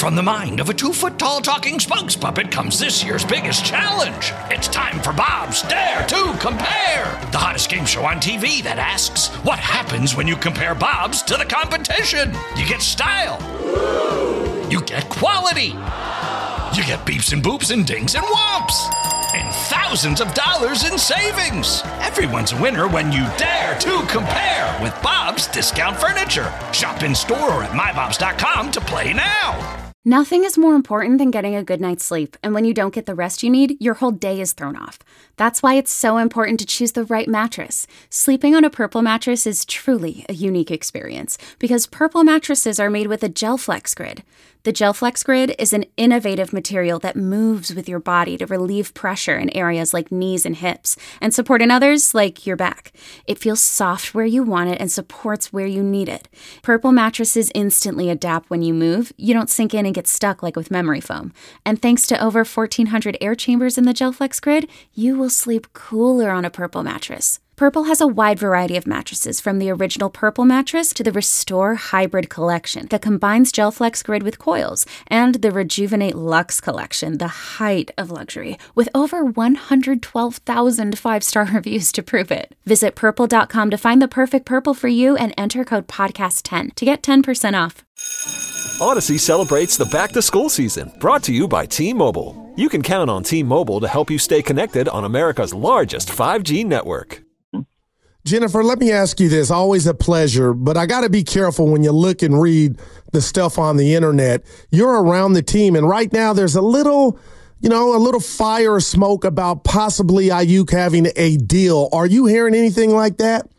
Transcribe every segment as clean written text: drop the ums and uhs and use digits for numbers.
from the mind of a 2-foot-tall talking spokes puppet comes this year's biggest challenge. It's time for Bob's Dare to Compare, the hottest game show on TV that asks, what happens when you compare Bobs to the competition? You get style. You get quality. You get beeps and boops and dings and whomps. And thousands of dollars in savings. Everyone's a winner when you dare to compare with Bob's Discount Furniture. Shop in store or at mybobs.com to play now. Nothing is more important than getting a good night's sleep, and when you don't get the rest you need, your whole day is thrown off. That's why it's so important to choose the right mattress. Sleeping on a Purple mattress is truly a unique experience, because Purple mattresses are made with a GelFlex Grid. The GelFlex Grid is an innovative material that moves with your body to relieve pressure in areas like knees and hips, and support in others like your back. It feels soft where you want it and supports where you need it. Purple mattresses instantly adapt when you move. You don't sink in and get stuck like with memory foam. And thanks to over 1,400 air chambers in the GelFlex Grid, you will sleep cooler on a Purple mattress. Purple has a wide variety of mattresses, from the original Purple mattress to the Restore Hybrid collection that combines GelFlex Grid with coils, and the Rejuvenate Luxe collection, the height of luxury, with over 112,000 five-star reviews to prove it. Visit purple.com to find the perfect Purple for you and enter code podcast10 to get 10% off. Odyssey celebrates the back-to-school season, brought to you by T-Mobile. You can count on T-Mobile to help you stay connected on America's largest 5G network. Jennifer, let me ask you this. Always a pleasure, but I got to be careful when you look and read the stuff on the internet. You're around the team, and right now there's a little fire or smoke about possibly Ayuk having a deal. Are you hearing anything like that?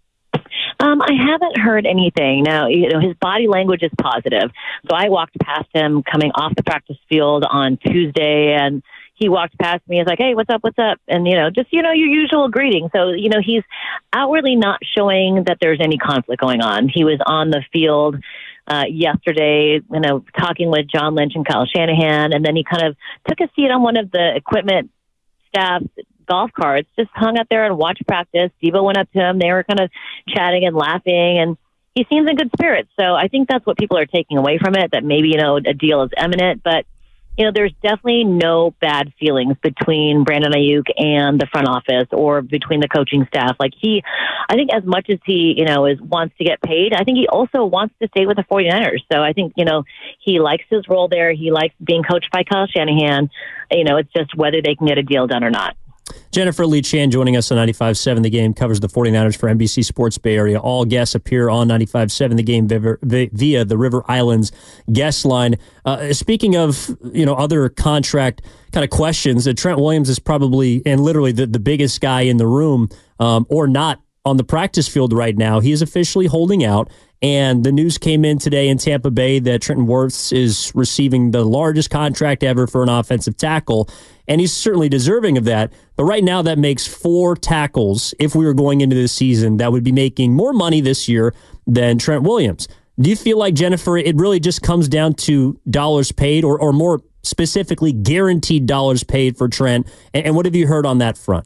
I haven't heard anything. Now, his body language is positive. So I walked past him coming off the practice field on Tuesday, and he walked past me. He's like, "Hey, what's up? What's up?" And, just, your usual greeting. So, he's outwardly not showing that there's any conflict going on. He was on the field yesterday, talking with John Lynch and Kyle Shanahan. And then he kind of took a seat on one of the equipment staff golf carts, just hung out there and watched practice. Debo went up to him. They were kind of chatting and laughing, and he seems in good spirits. So I think that's what people are taking away from it, that maybe, a deal is imminent. But there's definitely no bad feelings between Brandon Ayuk and the front office or between the coaching staff. I think as much as he, wants to get paid, I think he also wants to stay with the 49ers. So I think, he likes his role there. He likes being coached by Kyle Shanahan. It's just whether they can get a deal done or not. Jennifer Lee Chan joining us on 95.7 The Game, covers the 49ers for NBC Sports Bay Area. All guests appear on 95.7 The Game via the River Islands guest line. Speaking of, other contract kind of questions, Trent Williams is probably and literally the biggest guy in the room, or not on the practice field right now. He is officially holding out. And the news came in today in Tampa Bay that Trenton Wirfs is receiving the largest contract ever for an offensive tackle, and he's certainly deserving of that. But right now, that makes 4 tackles, if we were going into this season, that would be making more money this year than Trent Williams. Do you feel like, Jennifer, it really just comes down to dollars paid, or more specifically, guaranteed dollars paid for Trent? And what have you heard on that front?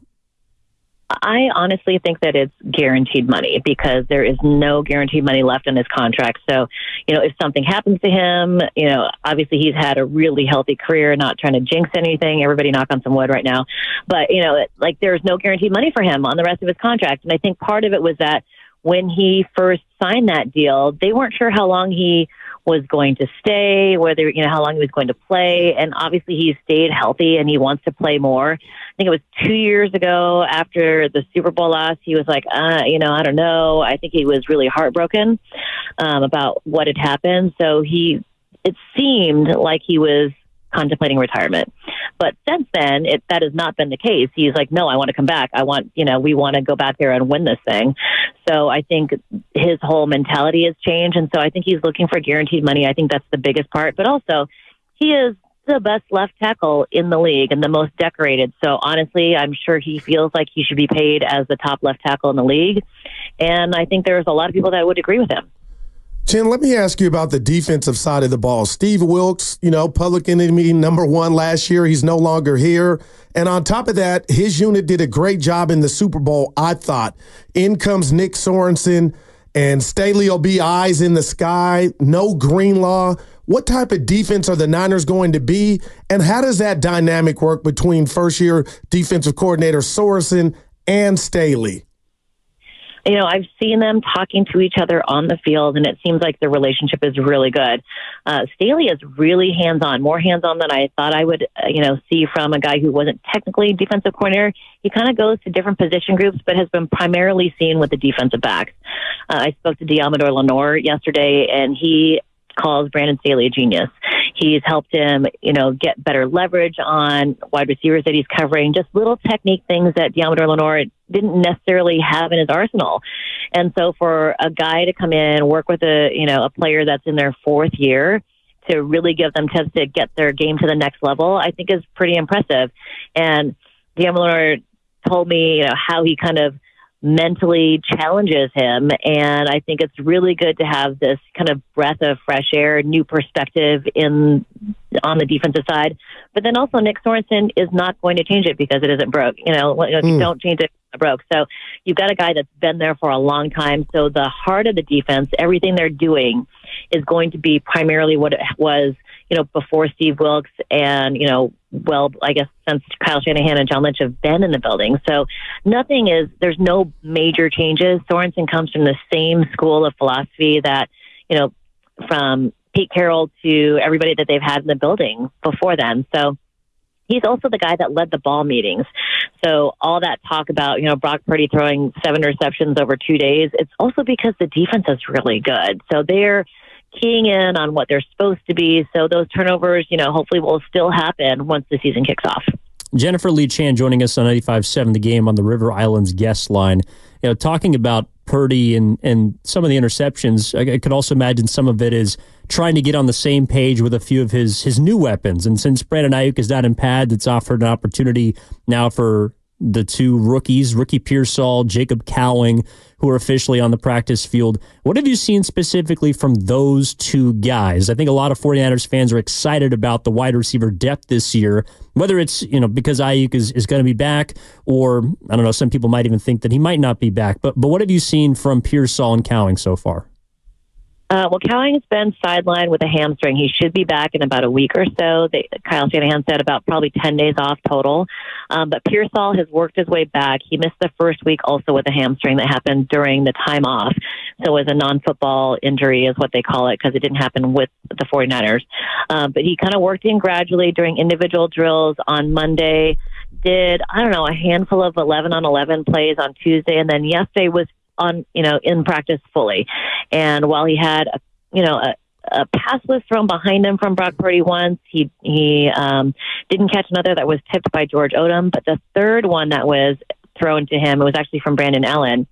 I honestly think that it's guaranteed money, because there is no guaranteed money left in his contract. So, if something happens to him, obviously he's had a really healthy career, not trying to jinx anything. Everybody knock on some wood right now. But, there's no guaranteed money for him on the rest of his contract. And I think part of it was that when he first signed that deal, they weren't sure how long he was going to stay, whether, how long he was going to play. And obviously he stayed healthy and he wants to play more. I think it was 2 years ago after the Super Bowl loss, he was like, I don't know. I think he was really heartbroken about what had happened. So it seemed like he was contemplating retirement. But since then, that has not been the case. He's like, no, I want to come back. We want to go back there and win this thing. So I think his whole mentality has changed. And so I think he's looking for guaranteed money. I think that's the biggest part. But also, he is the best left tackle in the league and the most decorated. So honestly, I'm sure he feels like he should be paid as the top left tackle in the league. And I think there's a lot of people that would agree with him. Jen, let me ask you about the defensive side of the ball. Steve Wilks, public enemy number 1 last year. He's no longer here. And on top of that, his unit did a great job in the Super Bowl, I thought. In comes Nick Sorensen, and Staley will be eyes in the sky. No Greenlaw. what type of defense are the Niners going to be? And how does that dynamic work between first-year defensive coordinator Sorensen and Staley? I've seen them talking to each other on the field, and it seems like the relationship is really good. Staley is really hands-on, more hands-on than I thought I would, see from a guy who wasn't technically defensive coordinator. He kind of goes to different position groups, but has been primarily seen with the defensive backs. I spoke to Diamador Lenore yesterday, and he calls Brandon Staley a genius. He's helped him, get better leverage on wide receivers that he's covering, just little technique things that Diamador Lenore didn't necessarily have in his arsenal. And so for a guy to come in, work with a player that's in their fourth year to really give them tips to get their game to the next level, I think is pretty impressive. And Diamador Lenore told me, how he kind of mentally challenges him, and I think it's really good to have this kind of breath of fresh air, new perspective on the defensive side. But then also Nick Sorensen is not going to change it because it isn't broke. If you don't change it, it's broke. So you've got a guy that's been there for a long time. So the heart of the defense, everything they're doing, is going to be primarily what it was, before Steve Wilks and, I guess since Kyle Shanahan and John Lynch have been in the building. So there's no major changes. Sorensen comes from the same school of philosophy that, from Pete Carroll to everybody that they've had in the building before then. So he's also the guy that led the ball meetings. So all that talk about, Brock Purdy throwing 7 receptions over 2 days, it's also because the defense is really good. So they're keying in on what they're supposed to be. So those turnovers, hopefully will still happen once the season kicks off. Jennifer Lee Chan joining us on 95.7 The Game on the River Islands guest line. Talking about Purdy and some of the interceptions, I could also imagine some of it is trying to get on the same page with a few of his new weapons. And since Brandon Ayuk is not in pads, it's offered an opportunity now for the two rookies, Ricky Pearsall, Jacob Cowing, who are officially on the practice field. What have you seen specifically from those two guys? I think a lot of 49ers fans are excited about the wide receiver depth this year, whether it's, because Ayuk is going to be back, or, I don't know, some people might even think that he might not be back. But what have you seen from Pearsall and Cowing so far? Cowing's been sidelined with a hamstring. He should be back in about a week or so. Kyle Shanahan said about probably 10 days off total. But Pearsall has worked his way back. He missed the first week also with a hamstring that happened during the time off. So it was a non-football injury is what they call it, because it didn't happen with the 49ers. But he kind of worked in gradually during individual drills on Monday, did, a handful of 11-on-11 plays on Tuesday, and then yesterday was in practice fully. And while he had, a pass was thrown behind him from Brock Purdy once, he didn't catch another that was tipped by George Odom. But the third one that was thrown to him, it was actually from Brandon Allen.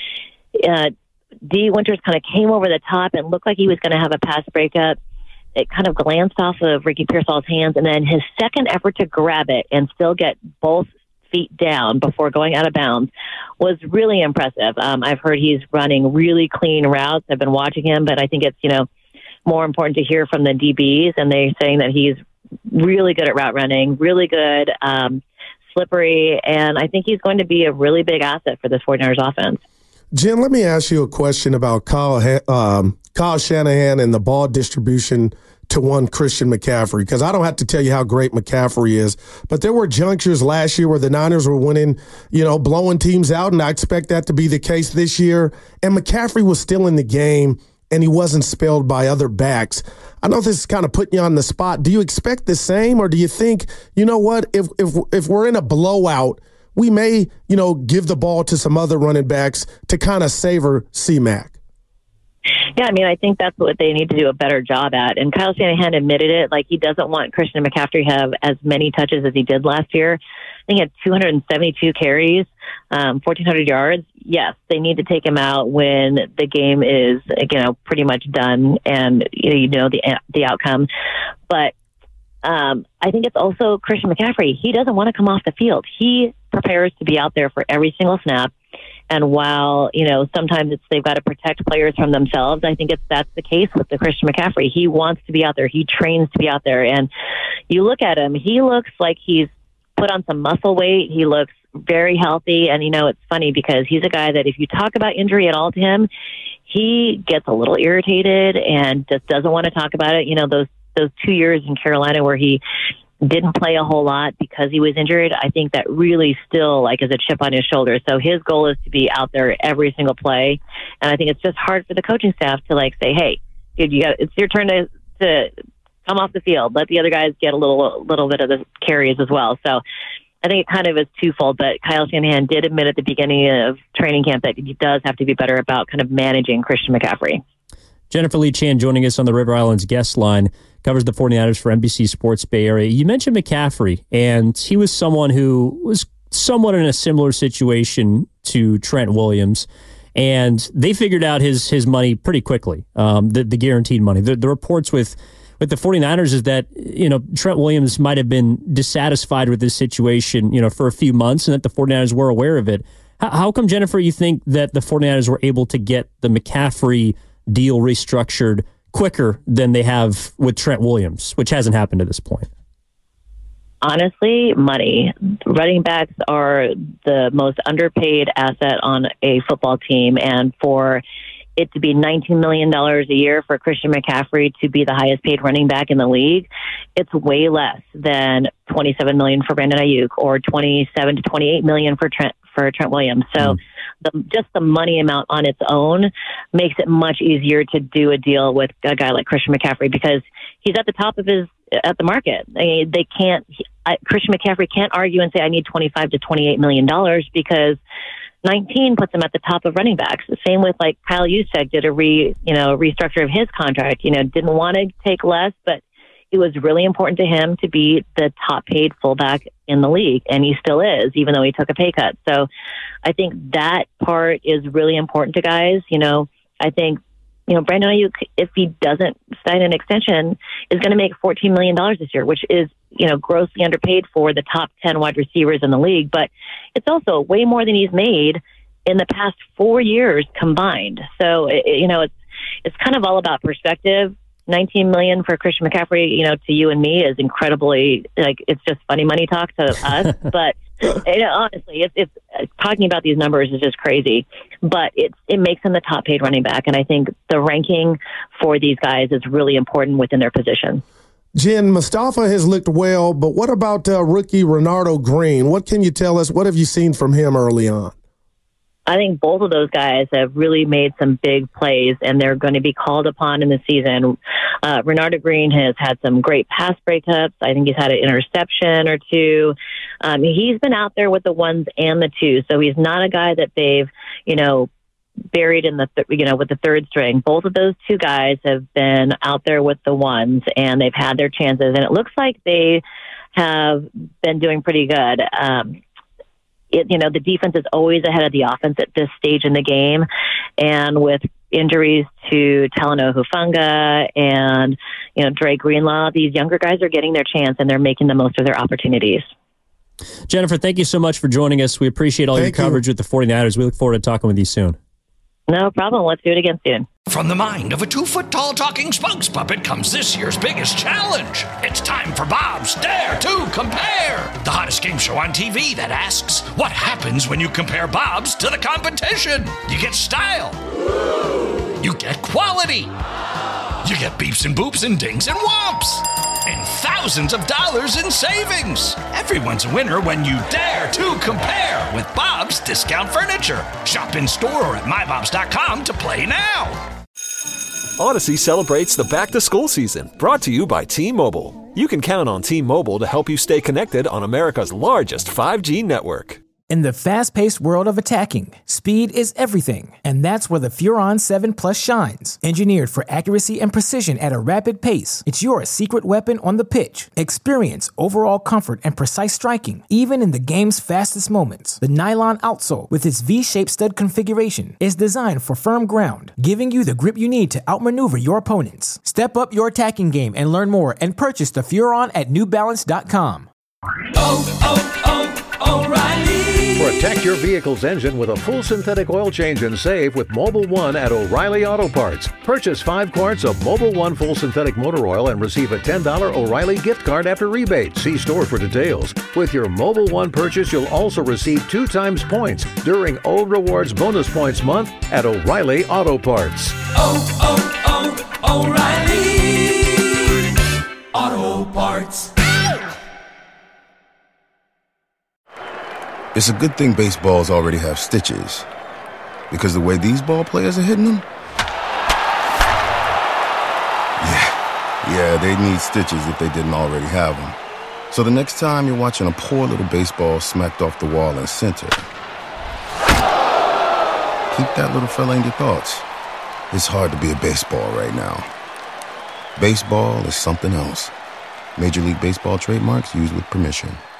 D. Winters kind of came over the top and looked like he was going to have a pass breakup. It kind of glanced off of Ricky Pearsall's hands, and then his second effort to grab it and still get both feet down before going out of bounds was really impressive. I've heard he's running really clean routes. I've been watching him, but I think it's, more important to hear from the DBs, and they're saying that he's really good at route running, really good, slippery, and I think he's going to be a really big asset for this 49ers offense. Jen, let me ask you a question about Kyle Shanahan and the ball distribution to one Christian McCaffrey, because I don't have to tell you how great McCaffrey is, but there were junctures last year where the Niners were winning, blowing teams out, and I expect that to be the case this year. And McCaffrey was still in the game, and he wasn't spelled by other backs. I know this is kind of putting you on the spot. Do you expect the same, or do you think, if we're in a blowout, we may, give the ball to some other running backs to kind of savor C-Mac? Yeah, I think that's what they need to do a better job at. And Kyle Shanahan admitted it. Like, he doesn't want Christian McCaffrey to have as many touches as he did last year. I think he had 272 carries, 1,400 yards. Yes, they need to take him out when the game is, pretty much done and, the outcome. But I think it's also Christian McCaffrey. He doesn't want to come off the field. He prepares to be out there for every single snap. And while, sometimes they've got to protect players from themselves, I think that's the case with the Christian McCaffrey. He wants to be out there. He trains to be out there. And you look at him, he looks like he's put on some muscle weight. He looks very healthy. And, it's funny because he's a guy that if you talk about injury at all to him, he gets a little irritated and just doesn't want to talk about it. You know, those 2 years in Carolina where he didn't play a whole lot because he was injured, I think that really still is a chip on his shoulder. So his goal is to be out there every single play. And I think it's just hard for the coaching staff to say, hey, dude, it's your turn to come off the field. Let the other guys get a little bit of the carries as well. So I think it kind of is twofold, but Kyle Shanahan did admit at the beginning of training camp that he does have to be better about kind of managing Christian McCaffrey. Jennifer Lee Chan joining us on the River Islands guest line, covers the 49ers for NBC Sports Bay Area. You mentioned McCaffrey, and he was someone who was somewhat in a similar situation to Trent Williams, and they figured out his money pretty quickly, the guaranteed money. The reports with the 49ers is that, Trent Williams might have been dissatisfied with this situation, for a few months, and that the 49ers were aware of it. How come, Jennifer, you think that the 49ers were able to get the McCaffrey deal restructured quicker than they have with Trent Williams, which hasn't happened to this point? Honestly, money. Running backs are the most underpaid asset on a football team, and for it to be $19 million a year for Christian McCaffrey to be the highest paid running back in the league, it's way less than $27 million for Brandon Ayuk or $27 to $28 million for Trent Williams. So just the money amount on its own makes it much easier to do a deal with a guy like Christian McCaffrey because he's at the top of the market. Christian McCaffrey can't argue and say I need $25 to $28 million because 19 puts him at the top of running backs. The same with Kyle Juszczyk did a restructure of his contract. Didn't want to take less, but it was really important to him to be the top paid fullback in the league, and he still is, even though he took a pay cut. So I think that part is really important to guys. I think Brandon Ayuk, if he doesn't sign an extension, is going to make $14 million this year, which is grossly underpaid for the top 10 wide receivers in the league. But it's also way more than he's made in the past 4 years combined. So it's kind of all about perspective. $19 million for Christian McCaffrey, to you and me is incredibly it's just funny money talk to us. But honestly, it's talking about these numbers is just crazy. But it makes him the top paid running back, and I think the ranking for these guys is really important within their position. Jen, Mustafa has looked well, but what about rookie Renardo Green? What can you tell us? What have you seen from him early on? I think both of those guys have really made some big plays, and they're going to be called upon in the season. Renardo Green has had some great pass breakups. I think he's had an interception or two. He's been out there with the ones and the twos, so he's not a guy that they've, buried in the, with the third string. Both of those two guys have been out there with the ones, and they've had their chances, and it looks like they have been doing pretty good. The defense is always ahead of the offense at this stage in the game. And with injuries to Talanoa Hufanga and, Dre Greenlaw, these younger guys are getting their chance and they're making the most of their opportunities. Jennifer, thank you so much for joining us. We appreciate all your coverage with the 49ers. We look forward to talking with you soon. No problem. Let's do it again soon. From the mind of a 2-foot-tall talking spokes puppet comes this year's biggest challenge. It's time for Bob's Dare to Compare, the hottest game show on TV that asks, what happens when you compare Bob's to the competition? You get style. You get quality. You get beeps and boops and dings and whomps. And thousands of dollars in savings. Everyone's a winner when you dare to compare with Bob's Discount Furniture. Shop in store or at mybobs.com to play now. Odyssey celebrates the back-to-school season, brought to you by T-Mobile. You can count on T-Mobile to help you stay connected on America's largest 5G network. In the fast-paced world of attacking, speed is everything, and that's where the Furon 7 Plus shines. Engineered for accuracy and precision at a rapid pace, it's your secret weapon on the pitch. Experience overall comfort and precise striking, even in the game's fastest moments. The nylon outsole, with its V-shaped stud configuration, is designed for firm ground, giving you the grip you need to outmaneuver your opponents. Step up your attacking game and learn more and purchase the Furon at NewBalance.com. O'Reilly. Protect your vehicle's engine with a full synthetic oil change and save with Mobil 1 at O'Reilly Auto Parts. Purchase 5 quarts of Mobil 1 full synthetic motor oil and receive a $10 O'Reilly gift card after rebate. See store for details. With your Mobil 1 purchase, you'll also receive 2 times points during O Rewards Bonus Points Month at O'Reilly Auto Parts. O'Reilly Auto Parts. It's a good thing baseballs already have stitches, because the way these ball players are hitting them, yeah, they'd need stitches if they didn't already have them. So the next time you're watching a poor little baseball smacked off the wall in center, keep that little fella in your thoughts. It's hard to be a baseball right now. Baseball is something else. Major League Baseball trademarks used with permission.